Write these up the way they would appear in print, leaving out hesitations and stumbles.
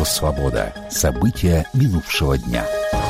Радио «Свобода». События минувшего дня.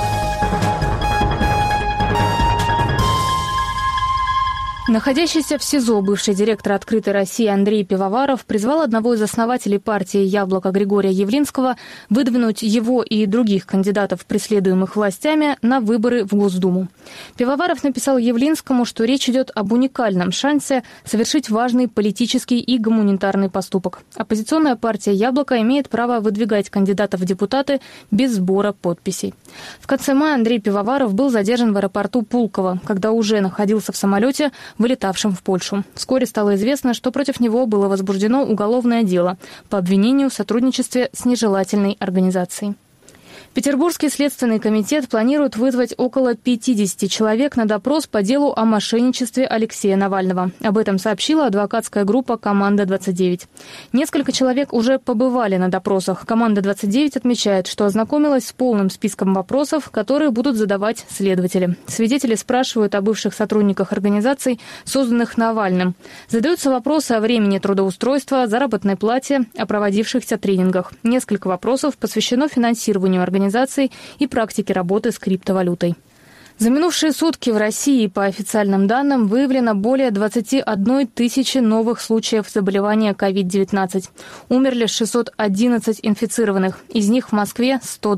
Находящийся в СИЗО бывший директор «Открытой России» Андрей Пивоваров призвал одного из основателей партии «Яблоко» Григория Явлинского выдвинуть его и других кандидатов, преследуемых властями, на выборы в Госдуму. Пивоваров написал Явлинскому, что речь идет об уникальном шансе совершить важный политический и гуманитарный поступок. Оппозиционная партия «Яблоко» имеет право выдвигать кандидатов в депутаты без сбора подписей. В конце мая Андрей Пивоваров был задержан в аэропорту Пулково, когда уже находился в самолете, вылетавшим в Польшу. Вскоре стало известно, что против него было возбуждено уголовное дело по обвинению в сотрудничестве с нежелательной организацией. Петербургский следственный комитет планирует вызвать около 50 человек на допрос по делу о мошенничестве Алексея Навального. Об этом сообщила адвокатская группа «Команда-29». Несколько человек уже побывали на допросах. «Команда-29» отмечает, что ознакомилась с полным списком вопросов, которые будут задавать следователи. Свидетели спрашивают о бывших сотрудниках организаций, созданных Навальным. Задаются вопросы о времени трудоустройства, заработной плате, о проводившихся тренингах. Несколько вопросов посвящено финансированию организаций и практике работы с криптовалютой. За минувшие сутки в России, по официальным данным, выявлено более 21 тысячи новых случаев заболевания COVID-19. Умерли 611 инфицированных, из них в Москве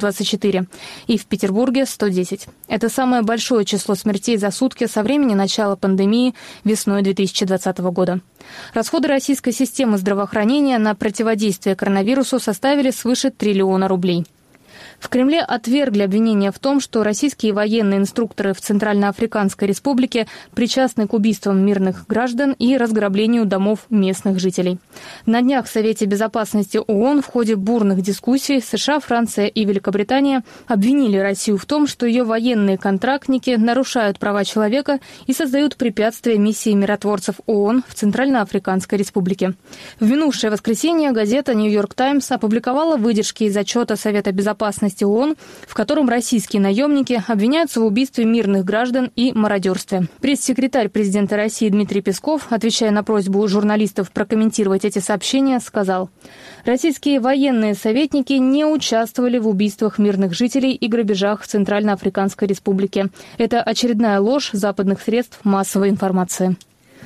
124 и в Петербурге 110. Это самое большое число смертей за сутки со времени начала пандемии весной 2020 года. Расходы российской системы здравоохранения на противодействие коронавирусу составили свыше 1 триллиона рублей. В Кремле отвергли обвинения в том, что российские военные инструкторы в Центральноафриканской Республике причастны к убийствам мирных граждан и разграблению домов местных жителей. На днях в Совете безопасности ООН в ходе бурных дискуссий США, Франция и Великобритания обвинили Россию в том, что ее военные контрактники нарушают права человека и создают препятствия миссии миротворцев ООН в Центральноафриканской Республике. В минувшее воскресенье газета «Нью-Йорк Таймс» опубликовала выдержки из отчета Совета безопасности ООН, в котором российские наемники обвиняются в убийстве мирных граждан и мародерстве. Пресс-секретарь президента России Дмитрий Песков, отвечая на просьбу журналистов прокомментировать эти сообщения, сказал: «Российские военные советники не участвовали в убийствах мирных жителей и грабежах в Центральноафриканской Республике. Это очередная ложь западных средств массовой информации».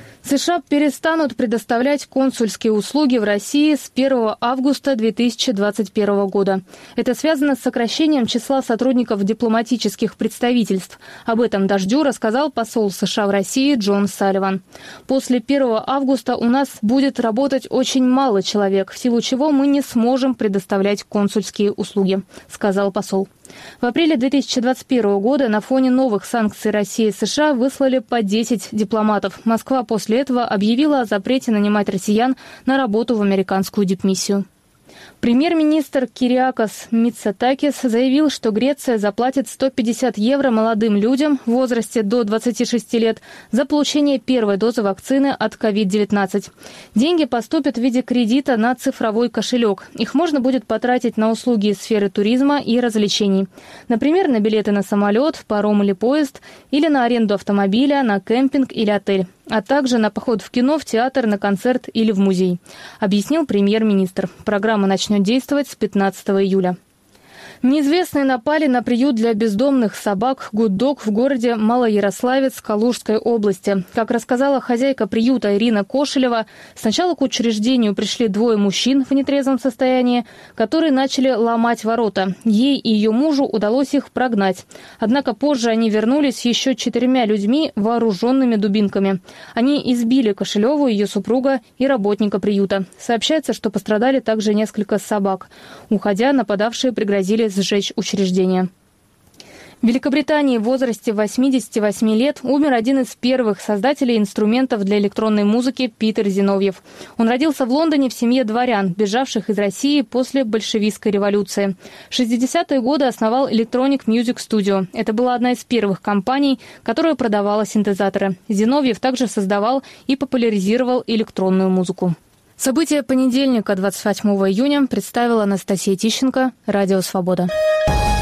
США перестанут предоставлять консульские услуги в России с 1 августа 2021 года. Это связано с сокращением числа сотрудников дипломатических представительств. Об этом «Дождю» рассказал посол США в России Джон Салливан. «После 1 августа у нас будет работать очень мало человек, в силу чего мы не сможем предоставлять консульские услуги», — сказал посол. В апреле 2021 года на фоне новых санкций России и США выслали по 10 дипломатов. Москва после этого объявила о запрете нанимать россиян на работу в американскую дипмиссию. Премьер-министр Кириакос Митсотакис заявил, что Греция заплатит 150 евро молодым людям в возрасте до 26 лет за получение первой дозы вакцины от COVID-19. Деньги поступят в виде кредита на цифровой кошелек. Их можно будет потратить на услуги из сферы туризма и развлечений. Например, на билеты на самолет, паром или поезд, или на аренду автомобиля, на кемпинг или отель, а также на поход в кино, в театр, на концерт или в музей, объяснил премьер-министр. Программа начнет действовать с 15 июля. Неизвестные напали на приют для бездомных собак «Гуддог» в городе Малоярославец Калужской области. Как рассказала хозяйка приюта Ирина Кошелева, сначала к учреждению пришли 2 мужчин в нетрезвом состоянии, которые начали ломать ворота. Ей и ее мужу удалось их прогнать. Однако позже они вернулись еще 4 людьми, вооруженными дубинками. Они избили Кошелеву, ее супруга и работника приюта. Сообщается, что пострадали также несколько собак. Уходя, нападавшие пригрозили сжечь учреждение. В Великобритании в возрасте 88 лет умер один из первых создателей инструментов для электронной музыки Питер Зиновьев. Он родился в Лондоне в семье дворян, бежавших из России после большевистской революции. В 60-е годы основал Electronic Music Studio. Это была одна из первых компаний, которая продавала синтезаторы. Зиновьев также создавал и популяризировал электронную музыку. События понедельника, 28 июня, представила Анастасия Тищенко, Радио «Свобода».